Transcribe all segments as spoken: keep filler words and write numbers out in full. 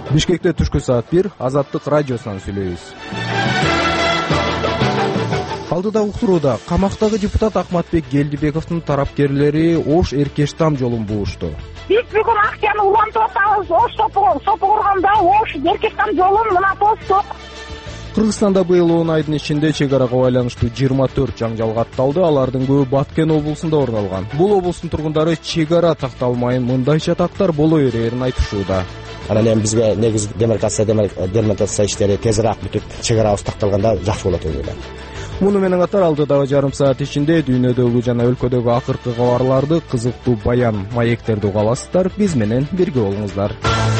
Бишкекте түшкү саат бир Азаттык радиосунан сүйлөйбүз. Алдыдагы уктурууда камактагы депутат Акматбек Келдибековдун тарапкерлери Ош Эркештам жолун буушту. Биз бүгүн акчаны улантып атабыз. Ош Сопугоргондо Ош Эркештам жолун мына тостук. Кыргызстанда быйыл он айдын ичинде чек арага байланыштуу жыйырма төрт жаңжал катталды. Алардын көбү Баткен облусунда орун алган. Бул облустун тургундары чек ара такталмайын мындай чатактар боло берерин айтышууда. Анан эми бизге негизи демаркация демаркация иштери тезирээк бүтүп, чек арабыз такталганда жакшы болот деп ойлойм. Муну менен катар алдыдагы жарым саат ичинде дүйнөдөгү жана өлкөдөгү акыркы кабарларды, кызыктуу баян, маектерди уга аласыздар. Биз менен бирге болуңуздар.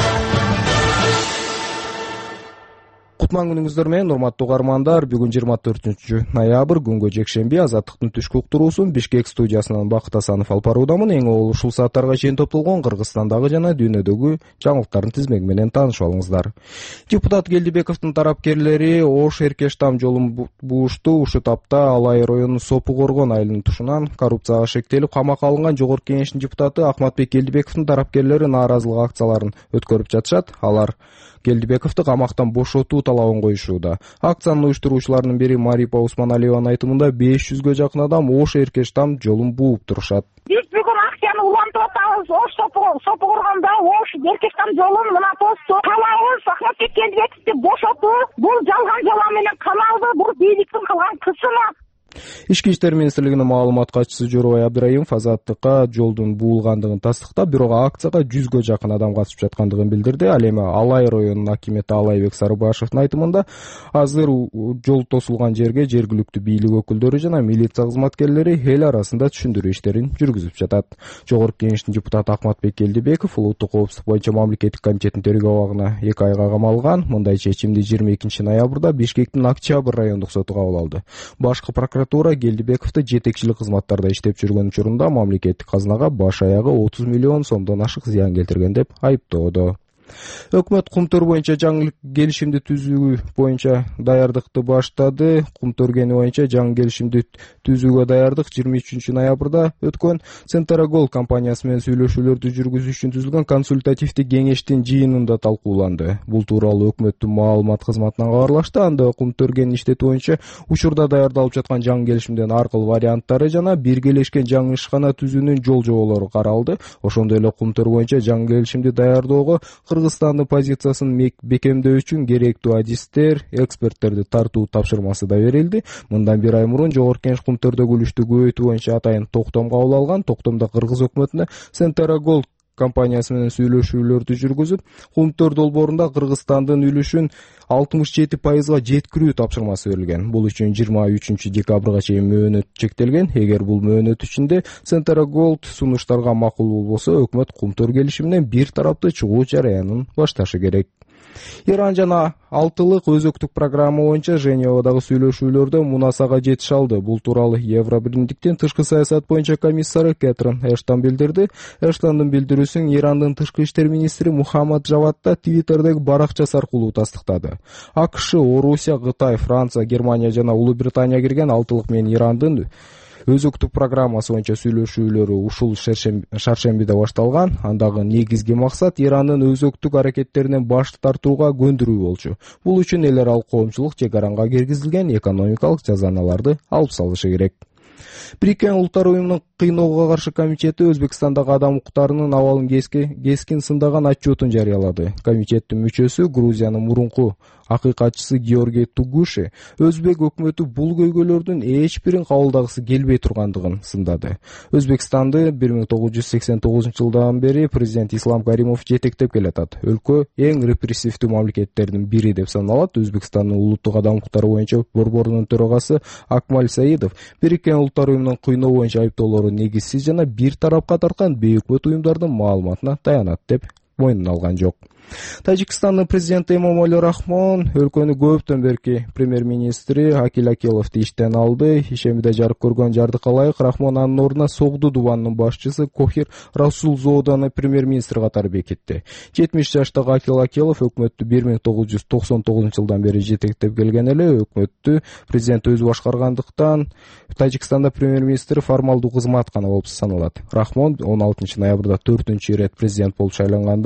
Кутман күнүңүздөр менен, урматтуу угармандар. Бүгүн жыйырма төртүнчү ноябрь, күнгө жекшемби. Азаттыктын түшкү уктуруусун Бишкек студиясынан Бакыт Асанов алып баруудамын. Эң ол ушул сааттарга чейин топтолгон Кыргызстандагы жана дүйнөдөгү жаңылыктардын тизмеги менен таанышып алыңыздар. Депутат Келдибековдун тарапкерлери Ош Эркештам жолун буушту. Ушул тапта Алай районунун Сопугоргон айылынын тушунан коррупцияга шектелип камакка алынган Жогорку Кеңештин депутаты Акматбек Келдибековдун тарапкерлери нааразылык акцияларын өткөрүп жатышат. Алар Келдибековду камактан бошотуу талабын коюшууда. Акциянын уюштуруучуларынын бири Марипа Усманалиеванын айтымында беш жүзгө жакын адам Ош Эркештам жолун бууп турушат. Биз бүгүн акчаны улантып атабыз. Ош Сопугоргондо Ош Эркештам жолун мына тостук. Талабыбыз Акматбек Келдибековду бошотуу. Бул жалган жала менен камалды. Бул бийликтин кылган кысымы. Ички иштер министрлигинин маалымат катчысы Жорой Абдраимов Азаттыкка жолдун буулгандыгын тастыктап, бирок акцияга жүзгө жакын адам катышып жаткандыгын билдирди. Ал эми Алай районунун акимети Алайбек Сарыбашевдин айтымында азыр жол тосулган жерге жергиликтүү бийлик өкүлдөрү жана милиция кызматкерлери эл арасында түшүндүрүү иштерин жүргүзүп жатат. Жогорку Кеңештин депутаты Акматбек Келдибеков улуттук коопсуздук боюнча мамлекеттик комитеттин тергөө абагына эки айга камалган. Мындай чечимди жыйырма экинчи ноябрда Бишкектин Октябрь райондук соту кабыл алды. Башкы прокуратура Келдибековду жетекчилик кызматтарда иштеп жүргөн учурунда мамлекеттик казынага баш аягы отуз миллион сомдон ашык зыян келтирген деп айыптоодо. Өкмөт Кумтөр боюнча жаңы келишимди түзүү боюнча даярдыкты баштады. Кумтөр кени боюнча жаңы келишимди түзүүгө даярдык жыйырма үчүнчү ноябрда өткөн Центрагол компаниясы менен сүйлөшүүлөрдү жүргүзүү үчүн түзүлгөн консультативдик кеңештин жыйынында талкууланды. Бул тууралуу өкмөттүн маалымат кызматынан кабарлашты. Анда Кумтөр кени иштетүү боюнча учурда даярдалып жаткан жаңы келишимдин ар кыл варианттары жана биргелешкен жаңы ишкана түзүүнүн жол жоболору каралды. Ошондой эле Кумтөр боюнча жаңы келишимди даярдоого Кыргызстандын позициясын бекемдөө үчүн керектүү адистер, эксперттерди тартуу тапшырмасы да берилди. Мындан бир ай мурун Жогорку Кеңеш Кумтөрдөгү үлүштү көбөйтүү боюнча атайын токтом кабыл алган. Токтомдо Кыргыз өкмөтүнө Центрагол компаниясы менен сүйлөшүүлөрдү жүргүзүп, Кумтөр долбоорунда Кыргызстандын үлүшүн алтымыш жети пайызга жеткирүү тапшырмасы берилген. Бул үчүн жыйырма үчүнчү декабрга чейин мөөнөт чектелген. Эгер бул мөөнөт ичинде Центрагол сунуштарга макул болбосо, өкмөт Кумтөр келишиминен бир тараптуу чыгуу жараянын башташы керек. Иран жана алтылык өзөктүк программа боюнча Женевадагы сүйлөшүүлөрдө мунасага жетише алды. Бул тууралуу Евробиримдиктин тышкы саясат боюнча комиссары Кэтрин Эштон билдирди. Эштондун билдирүүсүн Ирандын тышкы иштер министри Мухаммад Жавадда Твиттердеги баракчасы аркылуу тастыктады. АКШ, Орусия, Кытай, Франция, Германия жана Улуу Британия кирген алтылык менен Ирандын өзөктүк программасы боюнча сүйлөшүүлөрү ушул шаршембиде башталган. Андагы негизги максат Ирандын өзөктүк аракеттеринен баш тартууга көндүрүү болчу. Бул үчүн эл аралык коомчулук чек аранга киргизилген экономикалык жазаналарды алып салышы керек. Бириккен Улуттар уюмунун кыйноого каршы комитети Өзбекстандагы адам укуктарынын абалын кескин сындаган отчетун жарыялады. Комитеттин мүчөсү, Грузиянын мурунку акыйкатчысы Георгий Тугуши өзбек өкмөтү бул көйгөйлөрдүн эч бирин кабылдагысы келбей тургандыгын сындады. Өзбекстанды бир миң тогуз жүз сексен тогузунчу жылдан бери президент Ислам Каримов жетектеп келатат. Өлкө эң репрессивдүү мамлекеттердин бири деп саналат. Өзбекстандын улуттук адам укуктары боюнча борборунун төрагасы Акмаль Саидов Бириккен Улуттар уюмунун кыйноо боюнча айыптоолору негизсиз жана бир тарапка тарткан бейөкмөт уюмдардын маалыматына таянат деп мойнуна алган жок. Тажикстандын президенти Эмомали Рахмон өлкөнүн көптөн берки премьер-министри Акил Акиловду иштен алды. Ишемиде жарык көргөн жардыкка ылайык Рахмон анын ордуна Согду Дубанынын башчысы Кохир Расулзоданы премьер-министр катары бекитти. жетимиш жаштагы Акил Акилов өкмөттү бир миң тогуз жүз токсон тогузунчу жылдан бери жетектеп келген эле. Өкмөттү президент өзү башкаргандыктан Тажикстанда премьер-министр формалдуу кызмат гана болуп саналат. Рахмон он алтынчы ноябрда төртүнчү ирет президент болуп шайланганда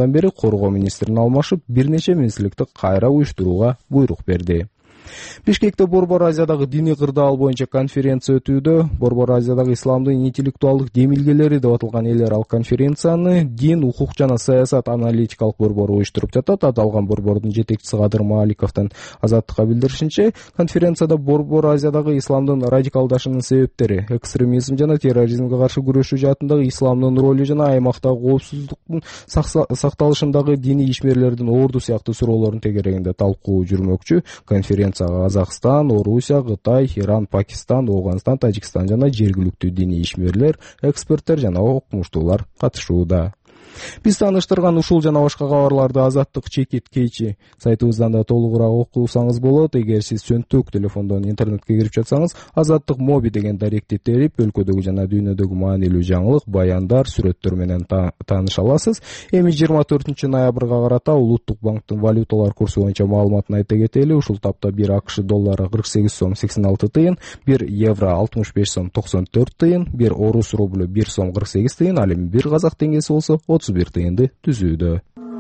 айынан бери коргоо министрин алмашып, бир нече минсиздикти кайра уюштурууга буйрук берди. Бишкекте Борбор Азиядагы диний кырдаал боюнча конференция өтүүдө. Борбор Азиядагы исламдын интеллектуалдык демилгелери деп аталган эл аралык конференцияны Дин, укук жана саясат аналитикалык борбору уюштуруп жатат. Аталган борбордун жетекчиси Кадыр Мааликовдун Азаттыкка билдиришинче, конференцияда Борбор Азиядагы исламдын радикалдашуунун себептери, экстремизм жана терроризмге каршы күрөшүү жаатындагы исламдын ролу жана аймактагы коопсуздуктун сакталышындагы диний ишмерлердин орду сыяктуу суроолордун тегерегинде талкуу жүрмөкчү. Конференция Казакстан, Орусия, Кытай, Иран, Пакистан, Афганистан, Тажикстан жана жергиликтүү диний ишмерлер, эксперттер жана окумуштуулар катышууда. Биз тааныштырган ушул жана башка кабарларды Азаттык чекит кейчи сайтыбыздан да толугураак окусаңыз болот. Эгер сиз чөнтөк телефондон интернетке кирип жатсаңыз, Азаттык моби деген даректи терип, өлкөдөгү жана дүйнөдөгү маанилүү жаңылык, баяндар, сүрөттөр менен тааныша аласыз. Эми жыйырма төртүнчү ноябрга карата Улуттук банктын валюталар курсу боюнча маалыматын айта кетели. Ушул тапта бир АКШ доллары кырк сегиз сом сексен алты тыйын, бир евро алтымыш беш сом токсон төрт тыйын, бир орус рублю бир сом кырк сегиз тыйын, ал эми бир казак теңгеси болсо отуз бир тыйынды түзүүдө.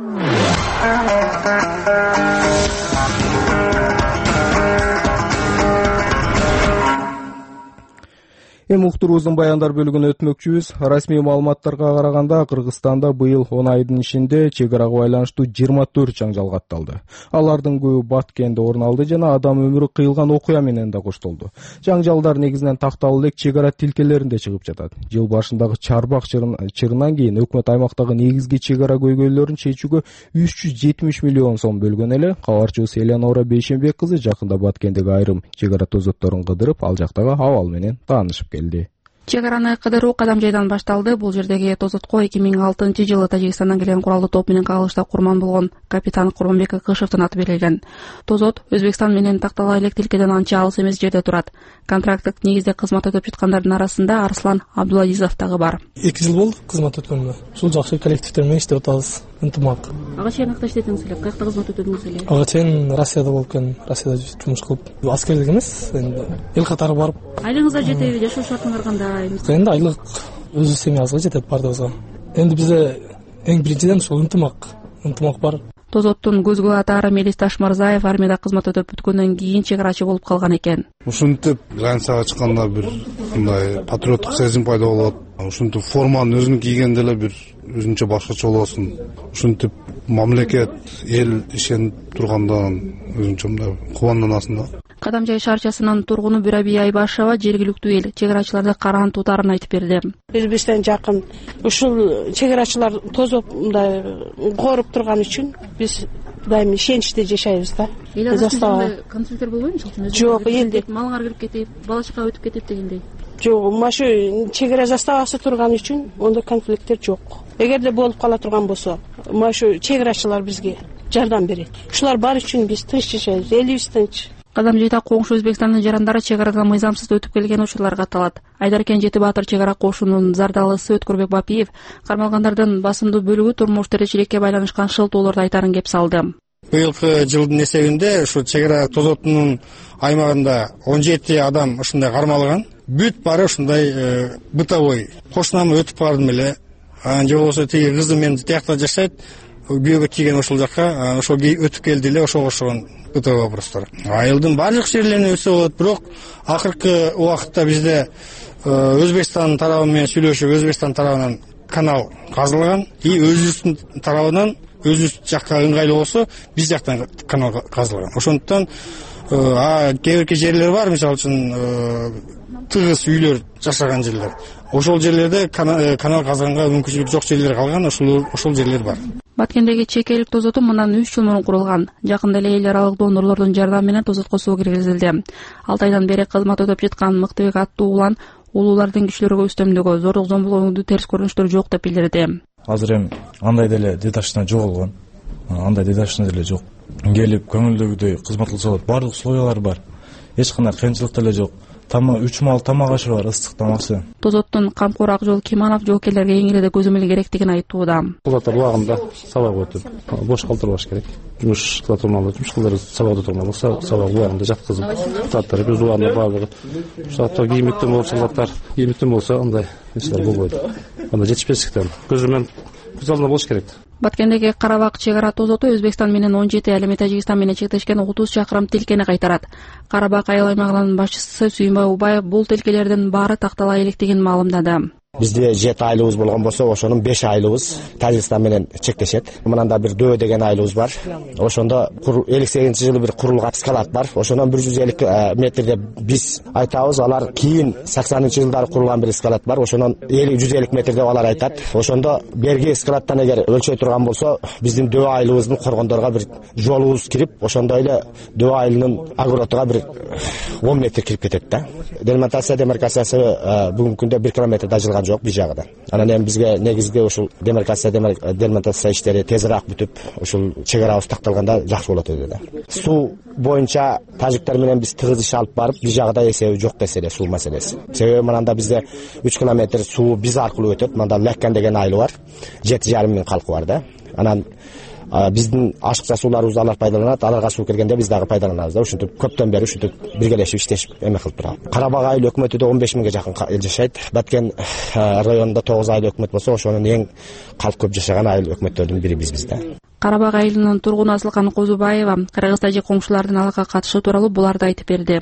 Эми уктуруубуздун баяндар бөлүгүнө өтмөкчүбүз. Расмий маалыматтарга караганда, Кыргызстанда быйыл он айдын ичинде чек арага байланыштуу жыйырма төрт жаңжал катталды. Алардын көбү Баткенде орун алды жана адам өмүрү кыйылган окуя менен да коштолду. Жаңжалдар негизинен такталуу элек чек ара тилкелеринде чыгып жатат. Жыл башындагы чарбак чырынан кийин өкмөт аймактагы негизги чек ара көйгөйлөрүн чечүүгө үч жүз жетимиш миллион сом бөлгөн эле. Кабарчыбыз Элеонора Бейшенбек кызы жакында Баткендеги айрым чек ара тозотторун кыдырып, ал жактагы абал менен таанышып келди. Чек араны кыдыруу Кадамжайдан башталды. Бул жердеги тозотко эки миң алтынчы жылы Тажикстандан келген куралдуу топ менен кагылышта курман болгон капитан Курманбек Кышевдин аты берилген. Тозот Өзбекстан менен тактала элек тилкеден анча алыс эмес жерде турат. Контракттык негизде кызмат өтүп жаткандардын арасында Арслан Абдулазизов дагы бар. эки жыл болду кызмат өткөнүмө. Ушул жакшы коллективдер менен иштеп атабыз. Ынтымак. Ага чейин кайда иштедиңиз эле? Каякта кызмат өтөдүңүз эле? Ага чейин Россияда болуп экен. Россияда жумуш кылып, аскердик эмес, энди эл катары барып. Айлыгыңызга жетеби? Жашоо шартыңар кандай? Энди айлык өзү семьябызга жетет бардыгыбызга. Энди бизде эң биринчиден ушул ынтымак, ынтымак бар. Тозоттун көзгө атаары Мелис Ташмырзаев армияда кызмат өтүп бүткөндөн кийин чек арачы болуп калган экен. Ушинтип границага чыкканда бир мындай патриоттук сезим пайда болот. Ушинтип форманы өзүн кийгенде эле бир өзүнчө башкача болосуң. Ушинтип мамлекет, эл ишенип тургандан өзүнчө мындай кубанданасың да. Кадамжай шаарчасынын тургуну Бюраби Айбашева жергиликтүү эл чек арачыларды караан тутаарын айтып берди. Өзбекстан жакын ушул чек арачылар тозоп мындай коруп турган үчүн биз дайым ишеничте жашайбыз да. Элде конфликттер болбойбу? Жок, элде малыңар кирип кетип, бала чака өтүп кетип дегендей. Жок, машу чек ара заставасы турган үчүн ондой конфликттер жок. Эгерде болуп кала турган болсо, машу чек арачылар бизге жардам берет. Ушулар бар үчүн биз тынч жашайбыз, элибиз тынч. Кадамжайда коңшу Өзбекстандын жарандары чек арадан мыйзамсыз өтүп келген учурлар катталат. Айдаркен Жети Баатыр чек ара кошунунун зардалысы Өткөрбек Бапиев кармалгандардын басымдуу бөлүгү турмуш тиричиликке байланышкан шылтоолорду айтарын кеп салды. Быйылкы жылдын эсебинде ушу чек ара тозотунун аймагында он жети адам ушундай кармалган. Бүт бары ушундай бытовой. Кошунам өтүп бардым эле. Же болбосо тиги кызым мен тиякта жашайт, бүйөгө тийген ошол жакка, ошол өтүп келди эле, ошого окшогон бытовой вопростор. Айылдын бардык жерлеринде өсө болот, бирок акыркы убакытта бизде Өзбекстан тарабы менен сүйлөшүп, Өзбекстан тарабынан канал казылган, и өзүбүздүн тарабынан өзүбүз жакка ыңгайлуу болсо, биз жактан канал казылган. Ошондуктан кээ бир жерлер бар, мисалы үчүн тыгыз үйлөр жашаган жерлер. Ошол жерлерде канал казганга мүмкүнчүлүк жок жерлер калган, ошол ошол жерлер бар. Баткендеги чекелик тозоту мындан үч жыл мурун курулган. Жакында эле эл аралык донорлордун жардамы менен тозотко суу киргизилди. алты айдан бери кызмат өтүп жаткан Мыктыбек аттуу улан улуулардын күчлөргө үстөмдүгү, зордук зомбулоодуу терс көрүнүштөр жок деп билдирди. Азыр эми андай деле деташна жоголгон. Андай деташна деле жок. Келип көңүлдөгүдөй кызмат кылса болот. Бардык условиялар бар. Эч кандай кыйынчылык деле жок. Тама үч маал тамак ашы бар, ыстык тамаксы. Тозоттун камкор Акжол Киманов жоокерлерге эң эле көзөмөл керектигин айтууда. Кулдар убагында сабак өтүп, бош калтырбаш керек. Жумуш кыла турмалуу, жумуш кылдыр сабак өтө турмалуу, сабак убагында жаткызып, заттар өз убагында баардыгы. Ошто кийимиктен болсо, заттар кийимиктен болсо андай нерселер болбойт. Анда жетишпестиктен көзөмөл көз алдында болуш керек. Баткендеги Карабак чек ара тозоту Өзбекстан менен он жети, ал эми Тажикстан менен чектешкен отуз чакырым тилкени кайтарат. Карабак айыл аймагынын башчысы Сүйүнбай Убаев бул тилкелердин баары тактала электигин маалымдады. Бизде жети айлыбыз болгон болсо, ошонун беш айлыбыз Тажикстан менен чектешет. Мынанда бир Дөбө деген айлыбыз бар. Ошондо элүү сегизинчи жылы бир курулган скалат бар. Ошондон бир жүз элүү метрде биз айтабыз, алар кийин сексенинчи жылдары курулган бир скалат бар. Ошондон жүз элүү метрде алар айтат. Ошондо берги скалаттан эгер өлчөй турган болсо, биздин Дөбө айылыбыздын коргондорго бир жолубуз кирип, ошондой эле Дөбө айылынын агротуга бир он метр кирип кетет да. Делимитация демаркациясы бүгүнкү күндө бир километр дажылган жок бир жагында. Анан эми бизге негизги ушул демаркация делимитация иштери тезирээк бүтүп, ушул чек арабыз такталганда жакшы болот edi да. Суу боюнча тажиктер менен биз тыгыз иш алып барып, бир жагда эсеби жок десе эле суу маселеси. Себеби мынанда бизде үч километр суу биз аркылуу өтөт. Мында Леккен деген айыл бар. жети жарым миң калкы бар да. Анан биздин ашыкча сууларыбызды алар пайдаланат, аларга суу келгенде биз дагы пайдаланабыз да. Ушинтип көптөн бери ушинтип биргелешип иштешип эме кылып турабыз. Карабак айыл өкмөтүдө он беш миңге жакын эл жашайт. Баткен районунда тогуз айыл өкмөт болсо, ошонун эң калк көп жашаган айыл өкмөттөрдүн бири бизбиз да. Карабак айылынын тургуну Асылкан Козубаева Кыргыз тажик коңшулардын аларга катышы тууралуу буларды айтып берди.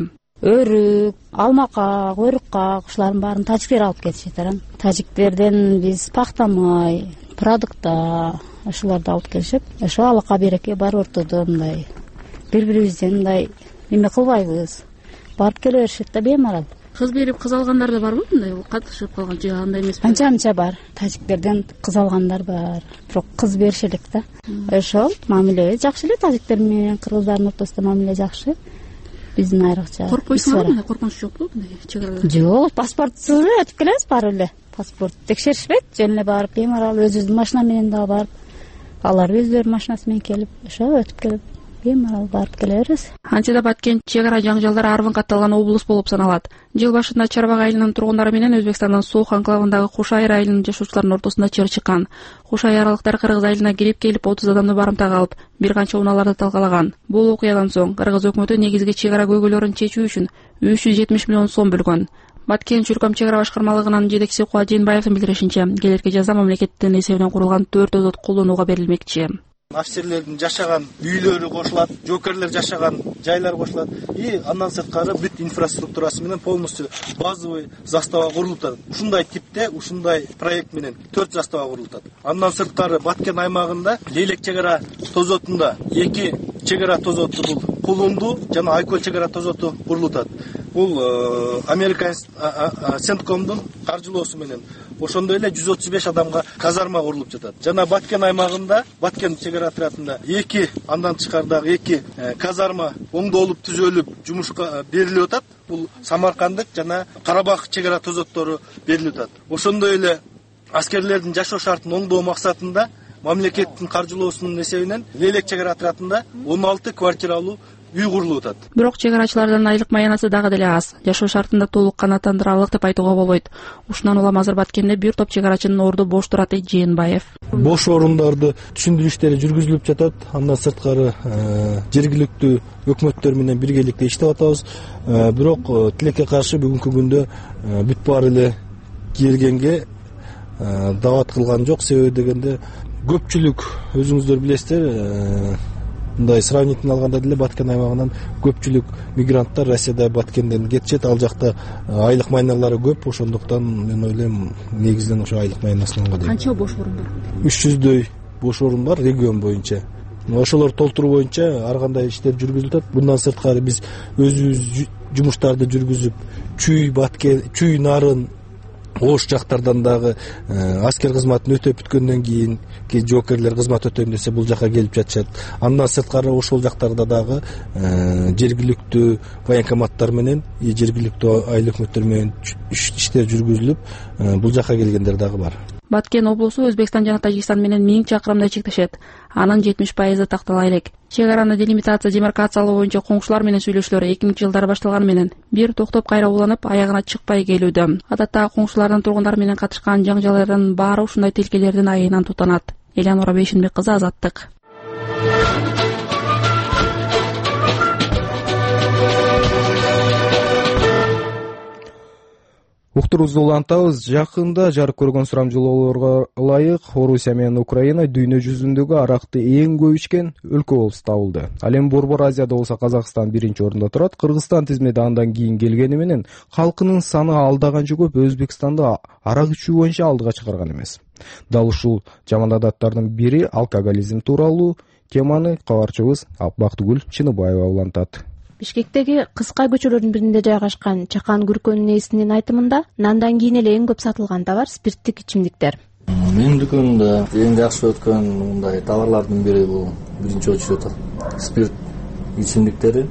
Өрүк, алмакак, өрүккак ушулардын баарын тажиктер алып кетишет. Тажиктерден биз пактамай, продукта ошолорду алып келишип, ошо алака береке бар ортодо мындай бири-бирибизден мындай эме кылбайбыз. Барып келе беришет да беймарал. Кыз берип кыз алгандар да барбы мындай катышып калган же андай эмеспи? Анча-мынча бар. Тажиктерден кыз алгандар бар. Бирок кыз беришет элек да. Ошол мамиле жакшы эле, тажиктер менен кыргыздардын ортосунда мамиле жакшы. Биздин айрыкча. Коркпойсуңарбы? Мындай коркунуч жокпу мындай чек арада? Жок, паспортсуз эле өтүп келебиз баары эле. Паспорт текшеришпейт, жөн эле барып беймарал өзүбүздүн машина менен да барып, алар өздөрүнүн машинасы менен келип, ошо өтүп келип беймарал барып келе беребиз. Антида Баткен чек ара жаңжалдары арвын катталган облус болуп саналат. Жыл башында Чарбак айылынын тургундары менен Өзбекстандын Суук анклавындагы Кушайыр айылынын жашоочуларынын ортосунда чыр чыккан. Кушайырлыктар Кыргыз айылына кирип келип отуз адамды барымтага алып, бир канча унааларды талкалаган. Бул окуядан соң Кыргыз өкмөтү негизги чек ара көйгөйлөрүн чечүү үчүн үч жүз жетимиш миллион сом бөлгөн. Баткен чүркөм чек ара башкармалыгынын жетекчиси Куат Жээнбаевдин билдиришинче, келерки жазда мамлекеттин эсебинен курулган төрт озот колдонууга берилмекчи. Офицерлердин жашаган үйлөрү кошулат, жоокерлер жашаган жайлар кошулат. И андан сырткары бүт инфраструктурасы менен полностью базовый застава курулуп атат. Ушундай типте, ушундай проект менен төрт застава курулуп атат. Андан сырткары Баткен аймагында Лейлек чек ара тозотунда эки чек ара тозоту бул Кулунду жана Айкөл чек ара тозоту курулуп атат. Бул Американ Сенткомдун каржылоосу менен ошондой эле жүз отуз беш адамга казарма курулуп жатат. Жана Баткен аймагында, Баткен чек ара отрядында эки, андан тышкардагы эки казарма оңдолуп, түзөлүп, жумушка берилип атат. Бул Самаркандык жана Карабак чек ара тозоттору берилип атат. Ошондой эле аскерлердин жашоо шартын оңдоо максатында мамлекеттин каржылоосунун эсебинен Лейлек чек ара отрядында он алты квартиралуу үй курулуп атат. Бирок чек арачылардын айлык маянасы дагы деле аз. Жашоо шартында толук канааттандыралык деп айтууга болбойт. Ушундан улам азыр Баткенде бир топ чек арачынын орду бош турат, дейт Жээнбаев. Бош орундарды түшүндүрүү иштери жүргүзүлүп жатат. Андан сырткары жергиликтүү өкмөттөр менен биргеликте иштеп атабыз. Бирок тилекке каршы бүгүнкү күндө бүт баары эле келгенге даават кылган жок. Себеби дегенде көпчүлүк өзүңүздөр билесиздер, мындай сравнительно алганда деле Баткен аймагынан көпчүлүк мигранттар Россияда Баткенден кетишет. Ал жакта айлык майналары көп, ошондуктан мен ойлойм негизинен ошо айлык майнасын алганга. Канча бош орун бар? үч жүздөй бош орун бар регион боюнча. Ошолор толтуруу боюнча ар кандай иштер жүргүзүлүп атат. Bundan сырткары биз өзүбүз жумуштарды жүргүзүп, Чүй, Баткен, Чүй, Нарын, Ош жактардан дагы аскер кызматын өтөп бүткөндөн кийин жоокерлер кызмат өтөйм десе бул жака келип жатышат. Андан сырткары ошол жактарда дагы жергиликтүү военкоматтар менен, жергиликтүү айыл өкмөттөр менен иштер жүргүзүлүп, бул жака келгендер дагы бар. Баткен облусу Өзбекстан жана Тажикстан менен миң чакырымдай чектешет. Анын жетимиш пайызы тактала элек. Чек араны делимитация, демаркациялоо боюнча коңшулар менен сүйлөшүүлөр эки миңинчи жылдары башталганы менен бир токтоп кайра уланып, аягына чыкпай келүүдө. Адаттагы коңшулардын тургундар менен катышкан жаңжалдардын баары ушундай тилкелердин айынан тутанат. Элянура Бейшенбек кызы, Азаттык. Уктуруубузду улантабыз. Жакында жарык көргөн сурамжылоолорго ылайык Орусия менен Украина дүйнө жүзүндөгү аракты эң көп ичкен өлкө болуп табылды. Ал эми Борбор Азияда болсо Казакстан биринчи орунда турат. Кыргызстан тизмеде андан кийин келгени менен калкынын саны алда канча көп Өзбекстанды арак ичүү боюнча алдыга чыгарган эмес. Дал ушул жаман адаттардын бири алкоголизм тууралуу теманы кабарчыбыз Бактыгүл Чыныбаева улантат. Бишкектеги кыска көчөлөрдүн биринде жайгашкан Чакан Күркөнүн ээсинин айтымында андан кийин эле эң көп сатылган товар спирттик ичимдиктер. Менин дүкөнүмдө эң жакшы өткөн мындай товарлардын бири бул биринчи очередь спирт ичимдиктери.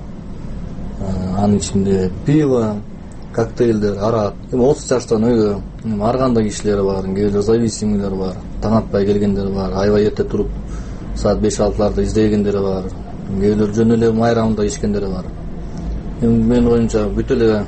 Анын ичинде пиво, коктейлдер, арак. Эми отуз жаштан өйгө ар кандай кишилер бар, кээ зависимийлер бар, таң атпай келгендер бар, аябай эрте туруп саат беш алтыларда издегендер бар. Кээдер жөн эле майрамда ичкендери бар. Эми менин оюмча бүт эле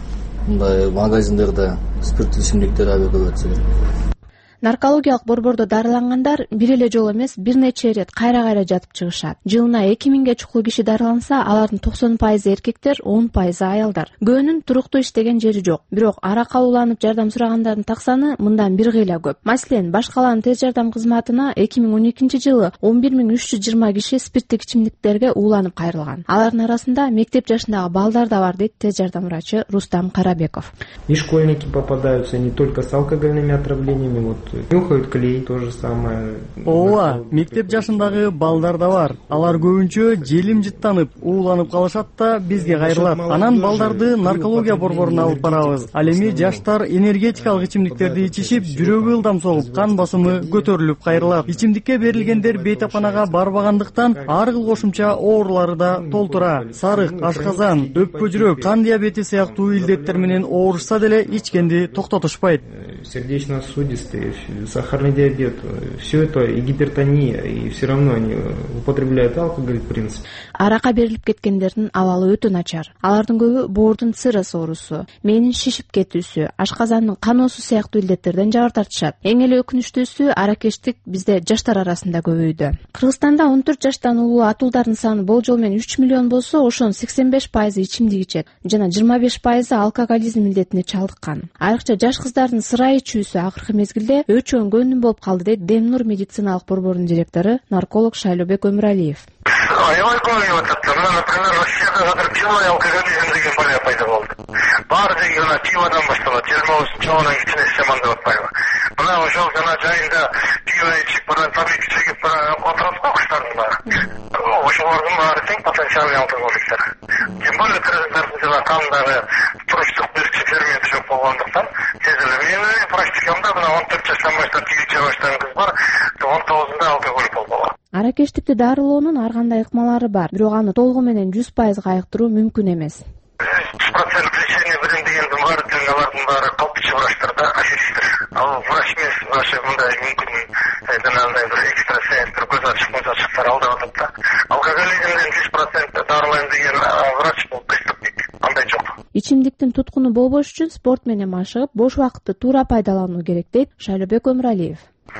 мындай магазиндерде спирттүү ичимдиктер аябай көбөйтсө керек. Наркологиялык борбордо дарылангандар бир эле жолу эмес, бир нече ирет кайра-кайра жатып чыгышат. Жылына эки миңге чукул киши дарыланса, алардын токсон пайызы эркектер, он пайызы аялдар. Көбүнүн туруктуу иштеген жери жок. Бирок аракка уланып жардам сурагандардын так саны мындан бир кыйла көп. Маселен, Баш калаанын тез жардам кызматына эки миң он экинчи жылы он бир миң үч жүз жыйырма киши спирттик ичимдиктерге ууланып кайрылган. Алардын арасында мектеп жашындагы балдар да бар, дейт тез жардам врачы Рустам Карабеков. И школьники попадаются не только с алкогольными отравлениями, вот нюхают клей, то же самое. Ооба, мектеп жашындагы балдар да бар. Алар көбүнчө желим жыттанып, ууланып калышат да бизге кайрылат. Анан балдарды наркология борборуна алып барабыз. Ал эми жаштар энергетикалык ичимдиктерди ичишип, жүрөгү ылдам согуп, кан басымы көтөрүлүп кайрылат. Ичимдикке берилгендер бейтапанага барбагандыктан ар кыл кошумча оорулары да толтура. Сарык, ашказан, өпкө жүрөк, кан диабети сыяктуу илдеттер менен оорушса деле ичкенди токтотушпайт. Сердечно-сосудистые, сахарный диабет, все это и гипертония, и все равно они употребляют алкоголь, в принципе. Аракка берилип кеткендердин абалы өтө начар. Алардын көбү боордун цирроз оорусу, мээнин шишип кетүүсү, ашказандын каноосу сыяктуу илдеттерден жабыр тартышат. Эң эле өкүнүчтүүсү аракештик бизде жаштар арасында көбөйдү. Кыргызстанда он төрт жаштан улуу атуулдардын саны болжол менен үч миллион болсо, ошонун сексен беш пайызы ичимдик ичет жана жыйырма беш пайызы алкоголизм илдетине чалдыккан. Айрыкча жаш кыздардын сыра ичүүсү акыркы мезгилде өчөнгөн болуп калды, дейт Демнур медициналык борборунун директору нарколог Шайлобек Өмүралиев. Аябай көбөйүп атат. Мына, например, Россияда азыр пиво алкоголизм деген бала пайда болду. Баары деген ана пиводан башталат. жыйырма бешинчи жылынан кичине семан деп атпайбы. Мына ошол жана жайында пиво ичип, бара табики чегип, бара отурат го куштардын баары. Ошолордун баары тең потенциальный алкоголиктер. Тем более кыргыздардын кандагы туруштук бирчи ферменти жок болгондуктан тез эле менин практикамда мына он төрт жаштан баштап пиво иче баштаган кыз бар, он тогузунда алкоголик болуп калган. Аракештикти дарылоонун ар кандай ыкмалары бар, бирок аны толугу менен жүз пайызга айыктыруу мүмкүн эмес. жүз процент лечение билим дегендин баары тең алардын баары калпчы врачтарда аферисттер. Ал врач эмес, врач мындай мүмкүн жанагындай бир экстрасенс, бир көз ачык, көз ачыктар алдап атат да. Алкоголизмден жүз процент дарылайм деген врач бул преступник. Андай жок. Ичимдиктин туткуну болбош үчүн спорт менен машыгып, бош убакытты туура пайдалануу керек, дейт Шайлобек Өмүралиев.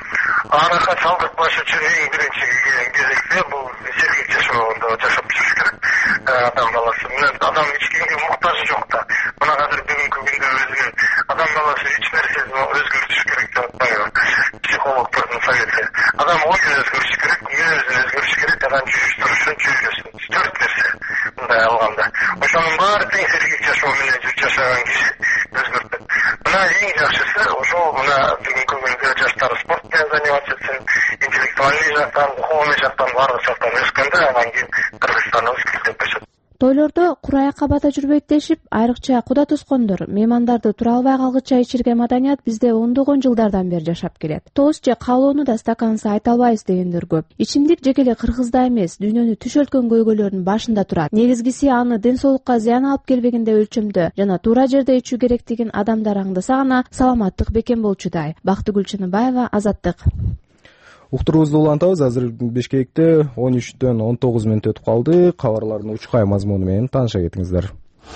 Аракка чалдыкпаш үчүн эң биринчи кезекте бул сергек жашоодо жашап жүрүш керек. Адам баласы менен адам ичкенге муктажы жок да. Мына азыр бүгүнкү күндө өзүнүн адам баласы эч нерсесин өзгөртүш керек деп атпайбы. Психологдордун совети. Адам оюн өзгөрүш керек, мүнөзүн өзгөрүш керек, адам жүрүш турушун чөйрөсүн. Төрт нерсе мындай алганда. Ошонун баары тең сергек жашоо менен жашаган киши өзгөртөт. Мына эң жакшысы ошол мына бүгүнкү күндө жаштар спорт менен заниматься этсин, интеллектуальный жактан, духовный жактан баардык жактан өскөндө анан кийин Кыргызстан өскүлдөп өсөт. Тойлордо курайакка бата жүрбөйт дешип, айрыкча куда тоскондор, меймандарды тура албай калгыча ичирген маданият бизде ондогон жылдардан бери жашап келет. Тост же каалоону да стакансыз айта албайбыз дегендер көп. Ичимдик жеке эле Кыргызда эмес, дүйнөнүн түшөлткөн көйгөйлөрүнүн башында турат. Негизгиси аны ден соолукка зыян алып келбегенде өлчөмдө жана туура жерде ичүү керектигин адамдар аңдаса гана саламаттык бекем болчудай. Бактыгүл Чыныбаева, Азаттык. Уктуруубузду улантабыз. Азыр Бишкекте он үчтөн он тогуз мүнөт өтүп калды. Кабарлардын учкай мазмуну менен тааныша кетиңиздер.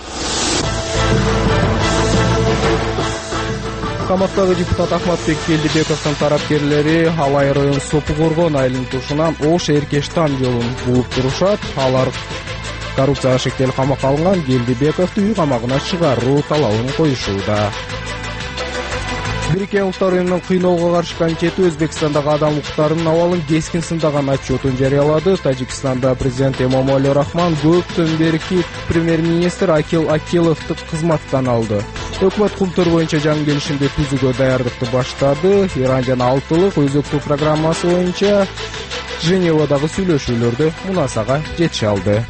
Камактагы депутат Ахматбек Келдибековдун тарапкерлери Алай район Сопу Коргон айылынын тушунан Ош Эркештан жолун бууп турушат. Алар коррупцияга шектелип камакка алынган Келдибековду үй камагына чыгаруу талабын коюшууда. Бириккен Улуттар уюмунун кыйноого каршы комитети Өзбекстандагы адам укуктарынын абалын кескин сындаган отчетун жарыялады. Тажикстанда президент Эмомали Рахмон көптөн берки премьер-министр Акил Акиловду кызматтан алды. Өкмөт култур боюнча жаңы келишимди түзүүгө даярдыкты баштады. Иран жана Алтылык өзөктүү программасы боюнча Женевадагы сүйлөшүүлөрдү мунасага жетише алды.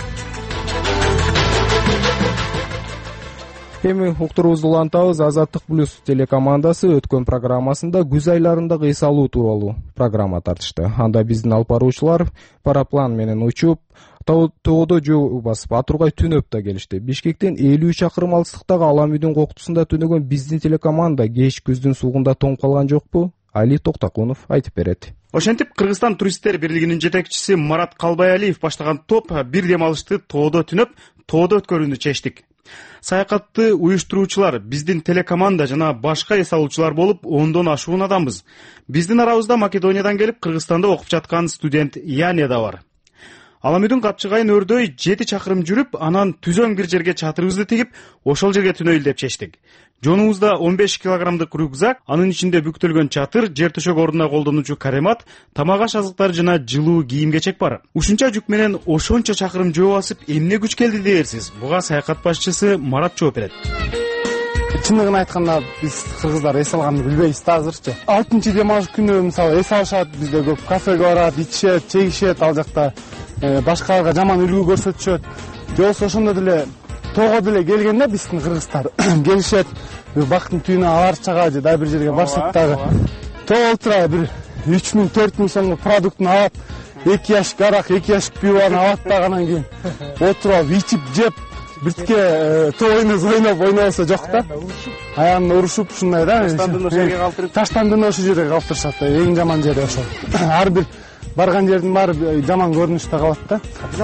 Эми уктуруубузду улантабыз. Азаттык плюс телекомандасы өткөн программасында күз айларындагы эс алуу тууралуу программа тартышты. Анда биздин алып баруучулар параплан менен учуп, тоодо жөө басып, Атургай түнөптө келишти. Бишкектен элүү чакырым алыстыктагы Алам үйдүн коктусунда түнөгөн биздин телекоманда кеч күздүн суугунда тоңуп калган жокпу? Али Токтакунов айтып берет. Ошентип Кыргызстан туристтер бирлигинин жетекчиси Марат Калбайалиев баштаган топ бир дем алышты тоодо түнөп, тоодо өткөрүүнү чечтик. Саякатты уюштуруучулар биздин телекоманда жана башка эс алуучулар болуп ондон ашуун адамбыз. Биздин арабызда Македониядан келип Кыргызстанда окуп жаткан студент Яня да бар. Алам үйдүн капчыгайын өрдөй жети чакырым жүрүп, анан түзөң бир жерге чатырыбызды тигип, ошол жерге түнөйлү деп чечтик. Жонубузда он беш килограммдык рюкзак, анын ичинде бүктөлгөн чатыр, жер төшөк ордуна колдонуучу каремат, тамак аш азыктар жана жылуу кийим-кечек бар. Ушунча жүк менен ошончо чакырым жөө басып, эмне күч келди дээрсиз? Буга саякат башчысы Марат жооп берет. Чындыгын айтканда биз кыргыздар эс алганды билбейбиз да азырчы. алтынчы дем алыш күнү мисалы эс алышат, бизде көп кафеге барат, ичишет, чегишет, ал жакта башкаларга жаман үлгү көрсөтүшөт. Же болбосо ошондо деле тоого деле келгенде биздин кыргыздар келишет, бир бактын түйүнө аларчага же дагы бир жерге барсак дагы тоо отура бир үч миң төрт миң сомдук продуктун алып, эки ящик арак, эки ящик пивону алат дагы анан кийин отуруп ичип жеп биртке тоо ойноз ойноп ойнобосо жок да. Аягында урушуп ушундай да. Таштандыны ошол жерге калтырып. Таштандыны ошол жерге калтырышат. Эң жаман жери ошол. Ар бир барган жердин баары жаман көрүнүштө калат да.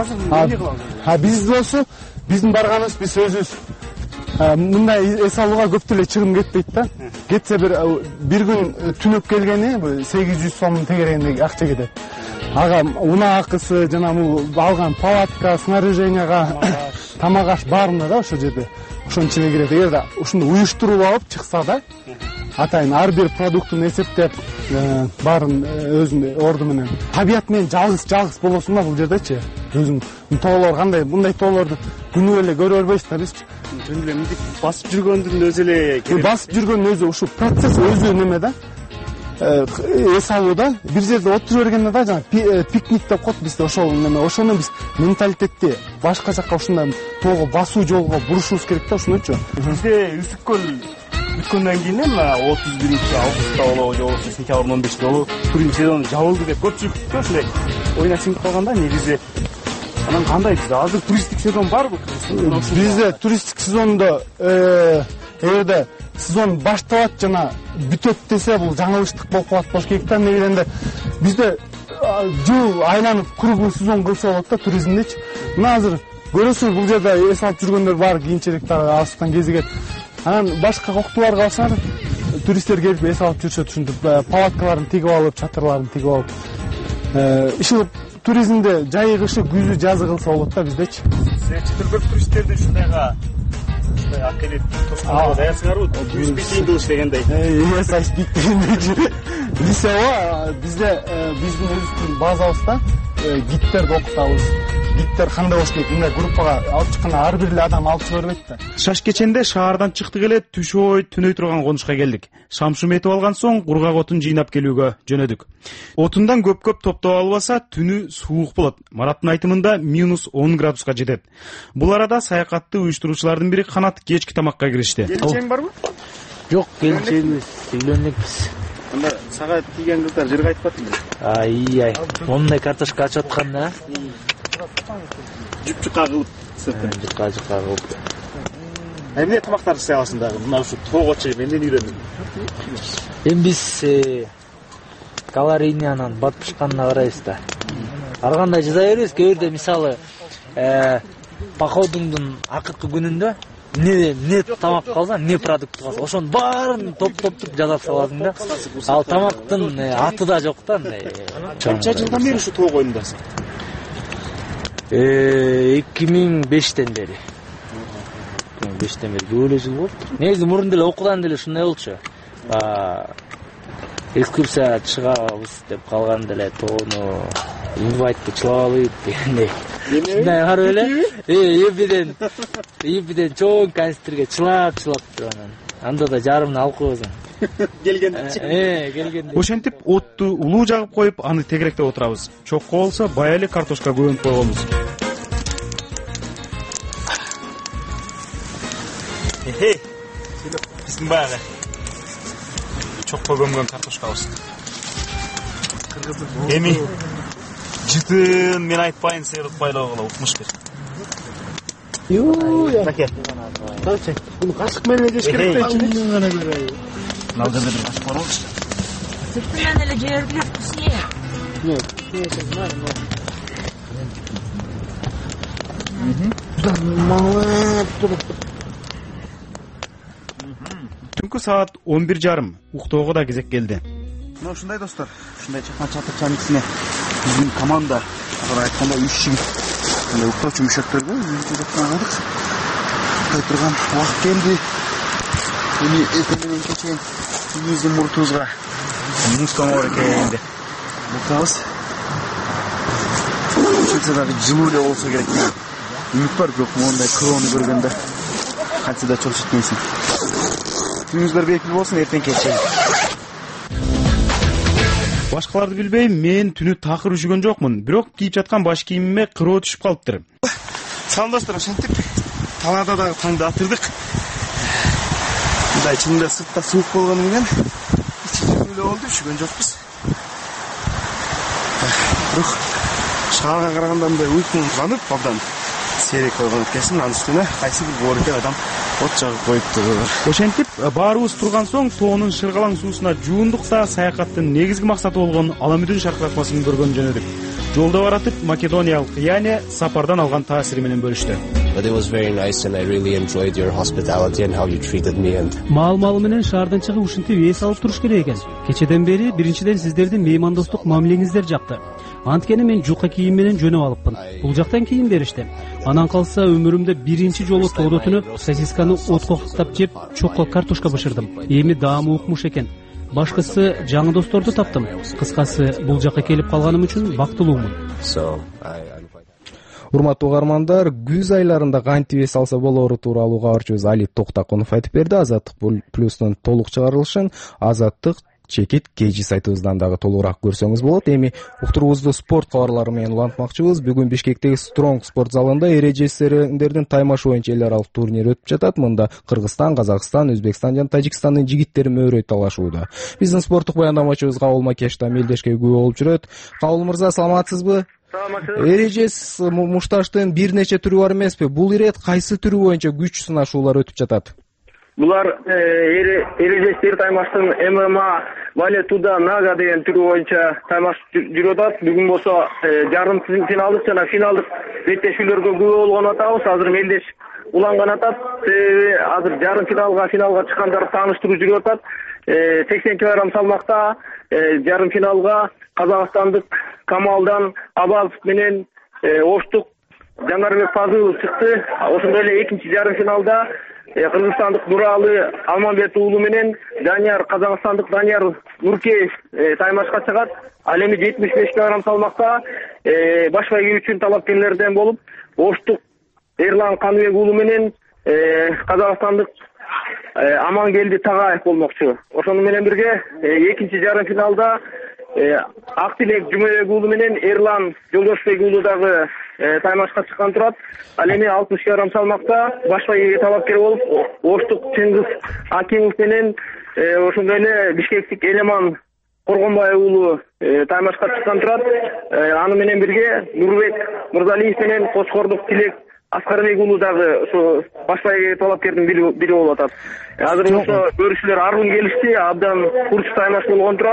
А биз болсо биздин барганыбыз биз өзүбүз мындай эс алууга көп деле чыгым кетпейт да. Кетсе бир бир күн түнөп келгени сегиз жүз сомдун тегерегиндей акча кетет. Ага унаа акысы жана бул алган палатка, снаряженияга, тамак аш баарына да ошол жерде ошонун ичине кирет. Эгерде ушуну уюштуруп алып чыкса да, атайын ар бир продуктун эсептеп баарын өзүнүн орду менен табият менен жалгыз жалгыз болосуң да бул жердечи. Өзүң тоолор кандай мындай тоолорду күнү эле көрө бербейсиз да бизчи. Жөн эле мынтип басып жүргөндүн өзү эле керек. Басып жүргөндүн өзү ушул процесс өзү неме да. Эс алууда бир жерде отура бергенде да жана пикник деп коет бизде ошол неме. Ошону биз менталитетти башка жакка ушундай тоого басуу жолго бурушубуз керек да ушунучу. Бизде Үсүк көл бүткөндөн кийин мына отуз биринчи августта болобу же болбосо сентябрдын он бешинде болобу туризм сезону жабылды деп көпчүлүктө ушундай ойна сиңип калган да негизи. Анан кандай бизде азыр туристтик сезон барбы? Бизде туристтик сезондо эгерде сезон башталат жана бүтөт десе бул жаңылыштык болуп калат болуш керек да. Эмне дегенде бизде жыл айланып круглый сезон кылса болот да туризмдичи. Мына азыр көрөсүңүз бул жерде эс алып жүргөндөр бар, кийинчерээк дагы алыстан кезигет. Анан башка коктуларга алсаңар туристтер келип эс алып жүрүшөт, ушинтип палаткаларын тигип алып, чатырларын тигип алып. Иши туризмде жайы кышы, күзү жазы кылса болот да биздечи. Сиздер көп туристтерди ушундайга ушундай акелет тоскоого даярсыңарбы? Үйүспейтин кылыш дегендей. Эс айспейтин. Бизде бизде биздин өзүбүздүн базабызда гидтерди окутабыз. Гидтер кандай болуш керек? Мындай группага алып чыкканда ар бир эле адам алып чыга бербейт да. Шаш кеченде шаардан чыктык эле түш ой түнөй турган конушка келдик. Шамшум этип алган соң кургак отун жыйнап келүүгө жөнөдүк. Отундан көп-көп топтоп албаса түнү суук болот. Мараттын айтымында минус он градуска жетет. Бул арада саякатты уюштуруучулардын бири Канат кечки тамакка киришти. Келинчегиң барбы? Жок, келинчегибиз, үйлөнөкпүз. Анда сага тийген кыздар жыр кайтпадыбы? Ай-ай, мондай картошка ачып атканда жуп-жука кылып, жука-жука кылып. Эмне тамактар жасай аласың дагы? Мына ушу тоого чыгып эмнени үйрөндүң? Эми биз калорийнянан бат пышканына карайбыз да. Ар кандай жасай беребиз. Кээ бирде мисалы походуңдун акыркы күнүндө не не тамак калса, не продукт калса, ошонун баарын топ-топтуп жасап саласың да. Ал тамактын аты да жок да андай. Канча жылдан бери ушу тоого оюндасың? эки миң бештен бери эки миң бештен бери көп эле жыл болуптур. Негизи мурун деле окуудан деле ушундай болчу. Экскурсия чыгабыз деп калган деле тоону инвайтты чылап алып дегендей. Мындай карап эле, э, эбиден, эбиден чоң канистрге чылап чылап туруп анан. Анда да жарымын алып койбосуң. Келгендичи. Э, келгенде. Ошентип отту улуу жагып коюп, аны тегеректеп отурабыз. Чокко болсо бая эле картошка көбөнүп койгонбуз. Эхе. Биздин баягы чокко көмгөн картошкабыз. Эми жытын мен айтпайын, сыйрык байлоого укмуш бер. Yoo, Раке. Таачы, буну кашык менен жеш керек дейчи. Мына көрөй. Налда бир кашык бар болчу. Сырты менен эле жерге вкуснее. Нет, нет, знаю, но. Мхм. Мала туруп. Түнкү саат он бир жарым уктоого да кезек келди. Мына ушундай достор, ушундай чакан чатырчанын ичине биздин команда, туура айтканда үч жигит, мындай уктоочу мүшөктөргө өзүбүз жаткан калдык. Уктay турган убакыт келди. Эми эртең менен кечен биздин муртубузга муздон бар экен деп утабыз. Ушунча дагы жылуу эле болсо керек. Үмүт бар, бирок мондай корону көргөндө кантсе да чочуп кетмесин. Күнүңүздөр бейкил болсун, эртең кечен. Башкаларды билбейм, мен түнү такыр үшүгөн жокмун, бирок кийип жаткан баш кийимиме кыроо түшүп калыптыр. Салам достор, ошентип талаада дагы таңды атырдык. Мындай чынында сыртта суук болгону менен ичи жылуу эле болду, үшүгөн жокпуз. Бирок шаарга караганда мындай уйкум канып, абдан сейрек болгон экенсин, анын үстүнө кайсы бир боорке адам от жагып коюптур. Ошентип баарыбыз турган соң тоонун шыргалаң суусуна жуундук да саякаттын негизги максаты болгон Аламүдүн шаркыратмасын көргөн жөнөдүк. Жолдо баратып македониялык Яне сапардан алган таасири менен бөлүштү. But it was very nice and I really enjoyed your hospitality and how you treated me and Маал-маалы менен шаардан чыгып ушинтип эс алып туруш керек экен. Кечеден бери биринчиден сиздердин меймандостук мамилеңиздер жакты. Анткени мен жука кийим менен жөнөп алыпмын. Бул жактан кийим беришти. Анан калса өмүрүмдө биринчи жолу тоодо түнөп сосисканы отко кыктап жеп, чокко картошка бышырдым. Эми даамы укмуш экен. Башкысы жаңы досторду таптым. Кыскасы, бул жакка келип калганым үчүн бактылуумун. Урматтуу угармандар, күз айларында кантип эс алса болору тууралуу кабарчыбыз Али Токтакунов айтып берди. Азаттык плюстун толук чыгарылышын Азаттык чекит кежи сайтыбыздан дагы толугураак көрсөңүз болот. Эми уктуруубузду спорт кабарлары менен улантмакчыбыз. Бүгүн Бишкектеги Стронг спорт залында эрежесиндердин таймаш боюнча эл аралык турнир өтүп жатат. Мында Кыргызстан, Казакстан, Өзбекстан жана Тажикстандын жигиттери мөөрөй талашууда. Биздин спорттук баяндамачыбыз Кабыл Макешта мелдешке күбө болуп жүрөт. Кабыл мырза, саламатсызбы? Эрежес мушташтын бир нече түрү бар эмеспи? Бул ирет кайсы түрү боюнча күч сынашуулар өтүп жатат? Булар эрежестер таймаштын эм эм а, Вале Туда Нага деген түрү боюнча таймаш жүрүп атат. Бүгүн болсо жарым финалдык жана финалдык беттешүүлөргө күбө болгон атабыз. Азыр мелдеш уланган атат. Себеби азыр жарым финалга, финалга чыккандарды тааныштыруу жүрүп атат. сексен килограмм салмакта жарым финалга Казакстандык Камалдан Абазов менен Оштук Жанарбек Фазылов чыкты. Ошондой эле экинчи жарым финалда Кыргызстандык Нуралы Алмамбет уулу менен Данияр, Казакстандык Данияр Нуркеев таймашка чыгат. Ал эми жетимиш беш килограмм салмакта баш байге үчүн талапкерлерден болуп, Оштук Эрлан Каныбек уулу менен Казакстандык Амангелди Тагаев болмокчу. Ошону менен бирге экинчи жарым финалда Актилек Жумабек уулу менен Эрлан Жолдошбек уулу дагы таймашка чыккан турат. Ал эми алтымыш килограмм салмакта баш байгеге талапкер болуп, Оштук Чыңгыз Акимов менен ошондой эле бишкектик Элеман Коргонбаев уулу таймашка чыккан турат. Аны менен бирге Нурбек Мырзалиев менен Кошкордук Тилек Аскарбек уулу дагы ошо баш байгеге талапкердин бири болуп атат. Азыр ошо көрүүчүлөр аргын келишти, абдан курч таймаш болгон турат.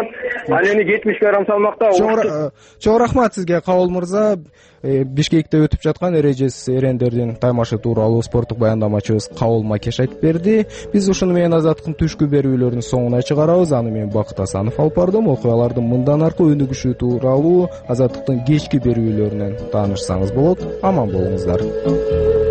ал эми жетимиш грамм салмакта чоң рахмат сизге, Кабыл мырза. Бишкекте өтүп жаткан эрежесиз эрендердин таймашы тууралуу спорттук баяндамачыбыз Кабыл Макеш айтып берди. Биз ушуну менен Азаттыктын түшкү берүүлөрүнүн соңуна чыгарабыз. Аны мен Бакыт Асанов алып бардым. Окуялардын мындан аркы өнүгүшү тууралуу Азаттыктын кечки берүүлөрүнөн таанышсаңыз болот. Аман болуңуздар.